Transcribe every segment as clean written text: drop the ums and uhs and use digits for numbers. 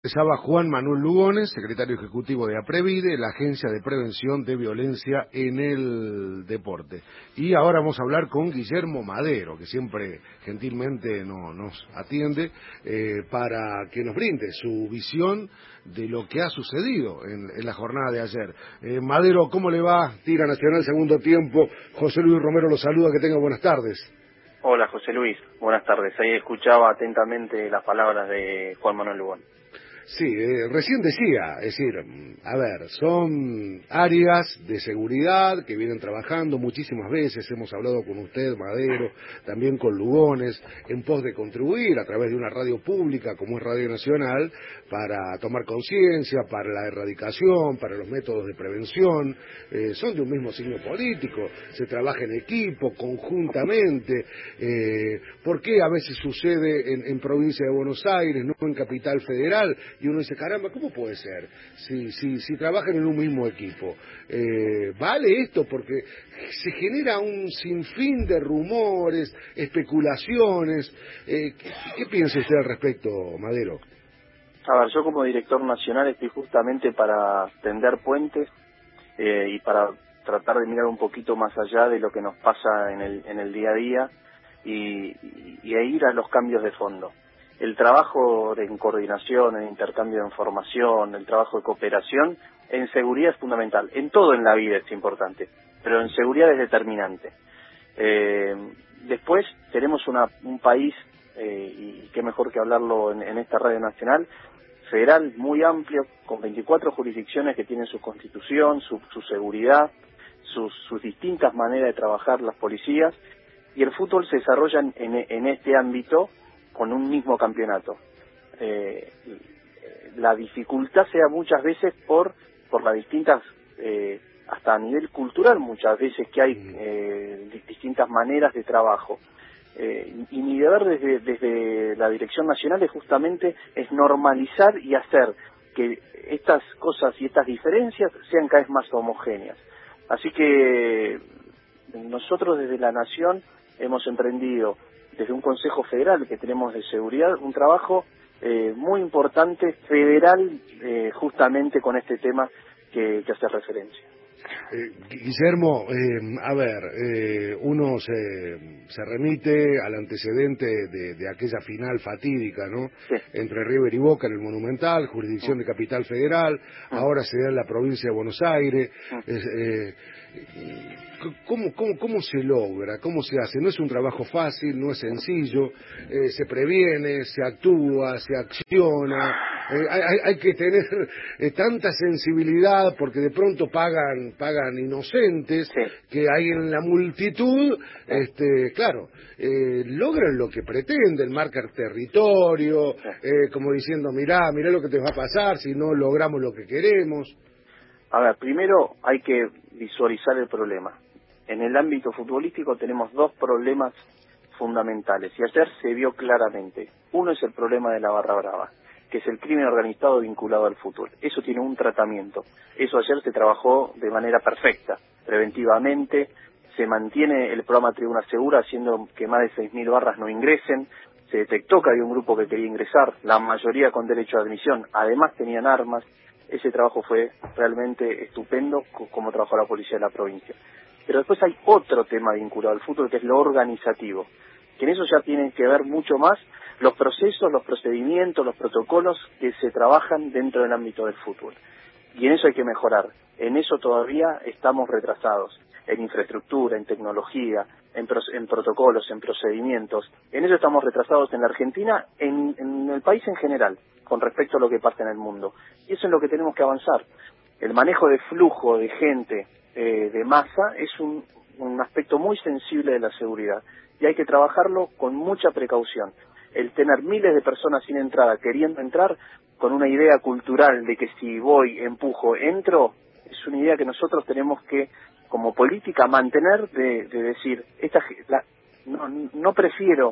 Estaba Juan Manuel Lugones, secretario ejecutivo de APREVIDE, la Agencia de Prevención de Violencia en el Deporte. Y ahora vamos a hablar con Guillermo Madero, que siempre gentilmente nos atiende, para que nos brinde su visión de lo que ha sucedido en la jornada de ayer. Madero, ¿cómo le va? Tira Nacional, segundo tiempo. José Luis Romero lo saluda, que tenga buenas tardes. Hola José Luis, buenas tardes. Ahí escuchaba atentamente las palabras de Juan Manuel Lugones. Sí, recién decía, es decir, a ver, son áreas de seguridad que vienen trabajando muchísimas veces, hemos hablado con usted, Madero, también con Lugones, en pos de contribuir a través de una radio pública como es Radio Nacional, para tomar conciencia, para la erradicación, para los métodos de prevención, son de un mismo signo político, se trabaja en equipo, conjuntamente, ¿por qué a veces sucede en provincia de Buenos Aires, no en Capital Federal? Y uno dice, caramba, ¿cómo puede ser? Si trabajan en un mismo equipo. ¿Vale esto? Porque se genera un sinfín de rumores, especulaciones. ¿Qué piensa usted al respecto, Madero? A ver, yo como director nacional estoy justamente para tender puentes y para tratar de mirar un poquito más allá de lo que nos pasa en el día a día y ir a los cambios de fondo. El trabajo en coordinación, en intercambio de información, el trabajo de cooperación, en seguridad es fundamental. En todo en la vida es importante, pero en seguridad es determinante. Después tenemos un país, y qué mejor que hablarlo en esta radio nacional, federal muy amplio, con 24 jurisdicciones que tienen su constitución, su seguridad, sus distintas maneras de trabajar las policías, y el fútbol se desarrolla en este ámbito con un mismo campeonato. La dificultad se da muchas veces por las distintas, hasta a nivel cultural muchas veces que hay distintas maneras de trabajo. Y mi deber desde la Dirección Nacional es normalizar y hacer que estas cosas y estas diferencias sean cada vez más homogéneas. Así que nosotros desde la Nación hemos emprendido desde un Consejo Federal que tenemos de seguridad, un trabajo muy importante, federal, justamente con este tema que hace referencia. Guillermo, a ver, uno se remite al antecedente de aquella final fatídica, ¿no? Sí. Entre River y Boca en el Monumental, jurisdicción de Capital Federal, ahora se da en la provincia de Buenos Aires. ¿Cómo se logra? ¿Cómo se hace? No es un trabajo fácil, no es sencillo, se previene, se actúa, se acciona, hay que tener tanta sensibilidad porque de pronto pagan inocentes, Sí. que hay en la multitud, claro, logran lo que pretenden, marcar territorio, como diciendo, mirá lo que te va a pasar si no logramos lo que queremos. A ver, primero hay que visualizar el problema. En el ámbito futbolístico tenemos dos problemas fundamentales, y ayer se vio claramente. Uno es el problema de la barra brava, que es el crimen organizado vinculado al fútbol. Eso tiene un tratamiento. Eso ayer se trabajó de manera perfecta, preventivamente. Se mantiene el programa Tribuna Segura, haciendo que más de 6.000 barras no ingresen. Se detectó que había un grupo que quería ingresar, la mayoría con derecho de admisión. Además tenían armas. Ese trabajo fue realmente estupendo, como trabajó la policía de la provincia. Pero después hay otro tema vinculado al fútbol, que es lo organizativo, que en eso ya tienen que ver mucho más los procesos, los procedimientos, los protocolos que se trabajan dentro del ámbito del fútbol. Y en eso hay que mejorar. En eso todavía estamos retrasados, en infraestructura, en tecnología, en protocolos, en procedimientos. En eso estamos retrasados en la Argentina, en el país en general, con respecto a lo que pasa en el mundo. Y eso es lo que tenemos que avanzar. El manejo de flujo de gente, de masa, es un aspecto muy sensible de la seguridad. Y hay que trabajarlo con mucha precaución. El tener miles de personas sin entrada, queriendo entrar, con una idea cultural de que si voy, empujo, entro, es una idea que nosotros tenemos que, como política, mantener, de decir, no prefiero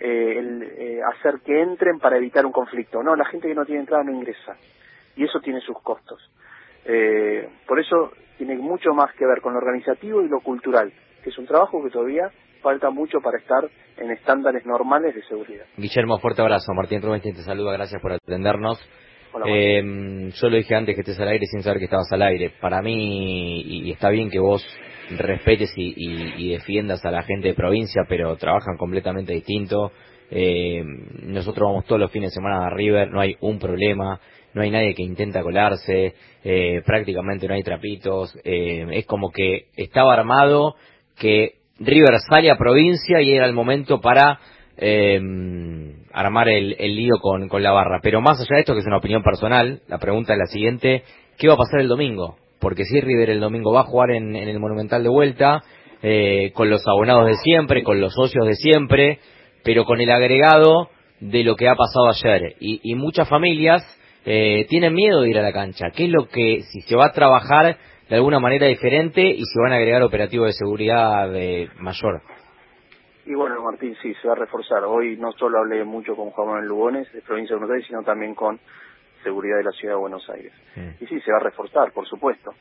hacer que entren para evitar un conflicto. No, la gente que no tiene entrada no ingresa. Y eso tiene sus costos. Por eso tiene mucho más que ver con lo organizativo y lo cultural, que es un trabajo que todavía falta mucho para estar en estándares normales de seguridad. Guillermo, fuerte abrazo. Martín Rubén, quien te saluda, gracias por atendernos. Hola, yo lo dije antes que estés al aire sin saber que estabas al aire. Para mí, y está bien que vos respetes y defiendas a la gente de provincia, pero trabajan completamente distinto. Nosotros vamos todos los fines de semana a River, no hay un problema, no hay nadie que intenta colarse, prácticamente no hay trapitos, es como que estaba armado que River sale a provincia y era el momento para armar el lío con la barra. Pero más allá de esto, que es una opinión personal, la pregunta es la siguiente: ¿qué va a pasar el domingo? Porque si River el domingo va a jugar en el Monumental de vuelta, con los abonados de siempre, con los socios de siempre, pero con el agregado de lo que ha pasado ayer. Y muchas familias tienen miedo de ir a la cancha. ¿Qué es lo que, si se va a trabajar de alguna manera diferente y se van a agregar operativos de seguridad mayor? Y bueno, Martín, sí, se va a reforzar. Hoy no solo hablé mucho con Juan Manuel Lugones, de Provincia de Buenos Aires, sino también con Seguridad de la Ciudad de Buenos Aires. Y sí, se va a reforzar, por supuesto.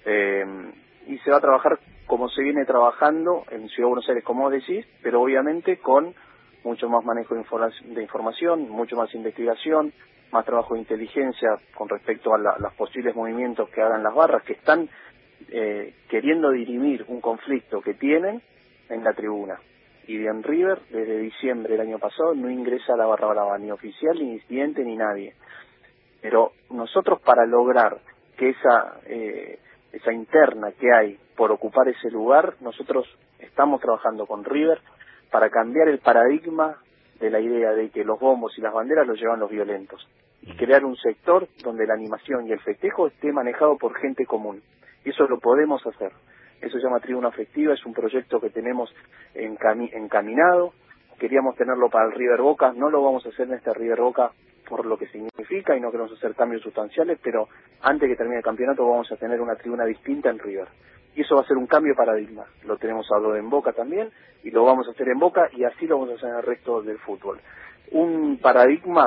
Y se va a trabajar como se viene trabajando en Ciudad de Buenos Aires, como vos decís, pero obviamente con mucho más manejo de información, mucho más investigación, más trabajo de inteligencia con respecto a los posibles movimientos que hagan las barras, que están queriendo dirimir un conflicto que tienen en la tribuna. Y en River, desde diciembre del año pasado, no ingresa a la barra brava, ni oficial, ni incidente, ni nadie. Pero nosotros, para lograr que esa interna que hay por ocupar ese lugar, nosotros estamos trabajando con River para cambiar el paradigma de la idea de que los bombos y las banderas los llevan los violentos, y crear un sector donde la animación y el festejo esté manejado por gente común. Y eso lo podemos hacer. Eso se llama Tribuna Afectiva, es un proyecto que tenemos encaminado. Queríamos tenerlo para el River Boca, no lo vamos a hacer en este River Boca por lo que significa y no queremos hacer cambios sustanciales, pero antes que termine el campeonato vamos a tener una tribuna distinta en River. Y eso va a ser un cambio de paradigma. Lo tenemos hablado en Boca también, y lo vamos a hacer en Boca, y así lo vamos a hacer en el resto del fútbol. Un paradigma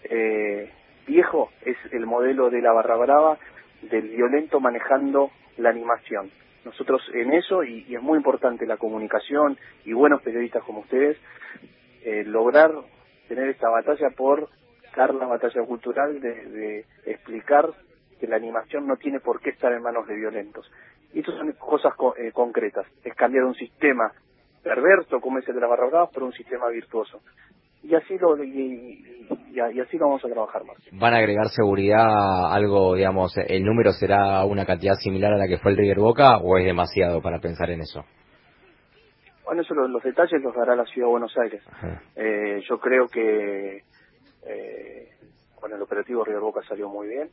viejo es el modelo de la barra brava, del violento manejando la animación. Nosotros en eso, y es muy importante la comunicación y buenos periodistas como ustedes, lograr tener esta batalla por dar la batalla cultural de explicar que la animación no tiene por qué estar en manos de violentos. Y estas son cosas concretas, es cambiar un sistema perverso como es el de la barra brava por un sistema virtuoso. Y así así lo vamos a trabajar más. ¿Van a agregar seguridad, algo, digamos, el número será una cantidad similar a la que fue el River Boca, o es demasiado para pensar en eso? Bueno, eso los detalles los dará la Ciudad de Buenos Aires. Yo creo que con el operativo River Boca salió muy bien.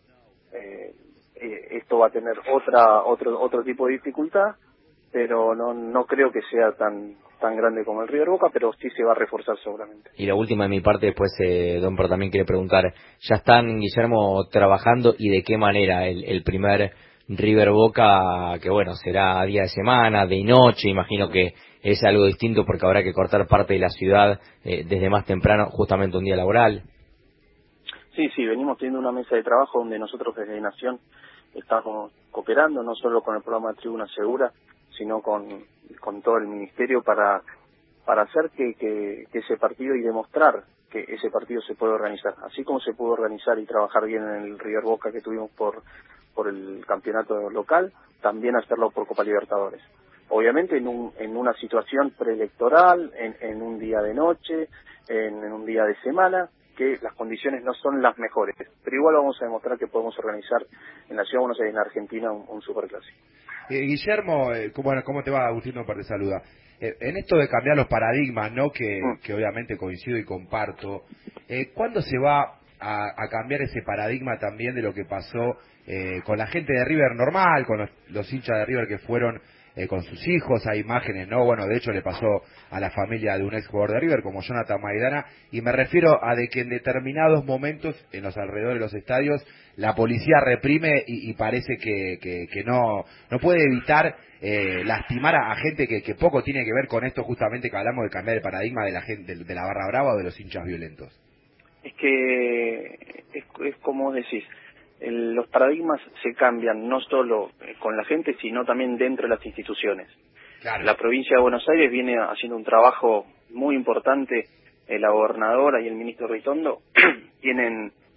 Esto va a tener otro tipo de dificultad, pero no creo que sea tan grande como el River Boca, pero sí se va a reforzar seguramente. Y la última de mi parte, después Don Pro también quiere preguntar, ¿ya están, Guillermo, trabajando y de qué manera el primer River Boca, que bueno, será día de semana, de noche? Imagino que es algo distinto porque habrá que cortar parte de la ciudad desde más temprano, justamente un día laboral. Sí, venimos teniendo una mesa de trabajo donde nosotros desde Nación estamos cooperando, no solo con el programa Tribuna Segura, sino con todo el ministerio para hacer que ese partido, y demostrar que ese partido se puede organizar. Así como se pudo organizar y trabajar bien en el River Boca que tuvimos por el campeonato local, también hacerlo por Copa Libertadores. Obviamente en una situación preelectoral, en un día de noche, en un día de semana, que las condiciones no son las mejores, pero igual vamos a demostrar que podemos organizar en la Ciudad de Buenos Aires, en Argentina, un superclásico. Guillermo, ¿cómo te va? Agustín te saluda. En esto de cambiar los paradigmas, ¿no? Que obviamente coincido y comparto, ¿cuándo se va a cambiar ese paradigma también de lo que pasó con la gente de River normal, con los hinchas de River que fueron con sus hijos? Hay imágenes, ¿no? Bueno, de hecho le pasó a la familia de un ex jugador de River como Jonathan Maidana, y me refiero a de que en determinados momentos en los alrededores de los estadios la policía reprime y parece que no puede evitar lastimar a gente que poco tiene que ver con esto justamente que hablamos de cambiar el paradigma de la gente, de la barra brava o de los hinchas violentos. Es que es como decís, los paradigmas se cambian no solo con la gente, sino también dentro de las instituciones. Claro. La provincia de Buenos Aires viene haciendo un trabajo muy importante, la gobernadora y el ministro Ritondo tienen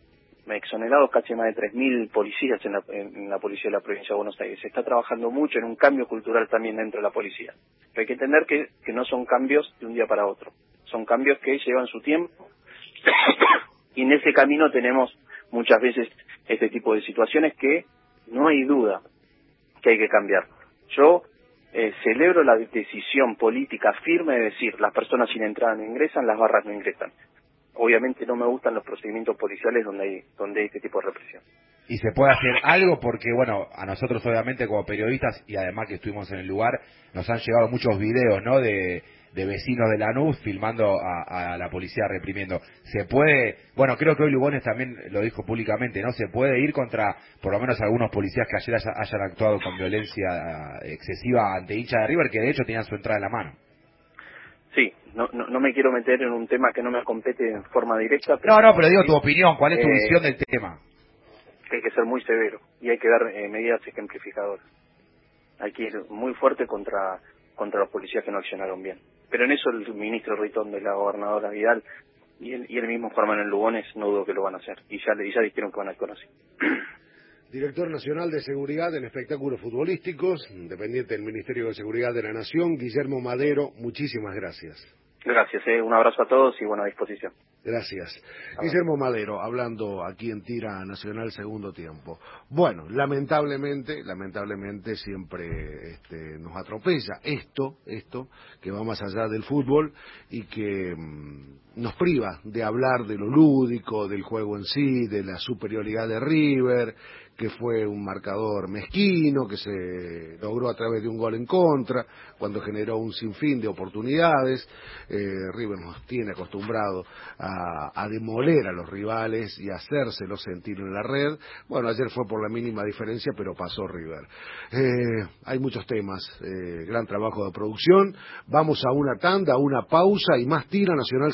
exonerados casi más de 3.000 policías en la policía de la provincia de Buenos Aires. Se está trabajando mucho en un cambio cultural también dentro de la policía. Pero hay que entender que no son cambios de un día para otro. Son cambios que llevan su tiempo y en ese camino tenemos muchas veces este tipo de situaciones que no hay duda que hay que cambiar. Yo celebro la decisión política firme de decir las personas sin entrada no ingresan, las barras no ingresan. Obviamente no me gustan los procedimientos policiales donde hay este tipo de represión. Y se puede hacer algo porque, bueno, a nosotros obviamente como periodistas y además que estuvimos en el lugar, nos han llegado muchos videos, ¿no?, de vecinos de Lanús filmando a la policía reprimiendo. Se puede, bueno, creo que hoy Lugones también lo dijo públicamente, ¿no? Se puede ir contra, por lo menos algunos policías que ayer hayan actuado con violencia excesiva ante hinchas de River, que de hecho tenían su entrada en la mano. Sí, no me quiero meter en un tema que no me compete en forma directa. Pero digo tu opinión, ¿cuál es tu visión del tema? Que hay que ser muy severo y hay que dar medidas ejemplificadoras. Hay que ir muy fuerte contra los policías que no accionaron bien. Pero en eso el ministro Ritón de la gobernadora Vidal y el mismo Juan Manuel Lugones no dudo que lo van a hacer. Y ya dijeron que van a actuar así. Director Nacional de Seguridad en Espectáculos Futbolísticos, dependiente del Ministerio de Seguridad de la Nación, Guillermo Madero, muchísimas gracias. Gracias, un abrazo a todos y buena disposición. Gracias. Guillermo Madero, hablando aquí en Tira Nacional Segundo Tiempo. Bueno, lamentablemente siempre nos atropella esto que va más allá del fútbol y que nos priva de hablar de lo lúdico, del juego en sí, de la superioridad de River, que fue un marcador mezquino, que se logró a través de un gol en contra, cuando generó un sinfín de oportunidades. River nos tiene acostumbrado a demoler a los rivales y a hacérselos sentir en la red. Bueno, ayer fue por la mínima diferencia, pero pasó River. Hay muchos temas, gran trabajo de producción. Vamos a una tanda, a una pausa y más Tira Nacional.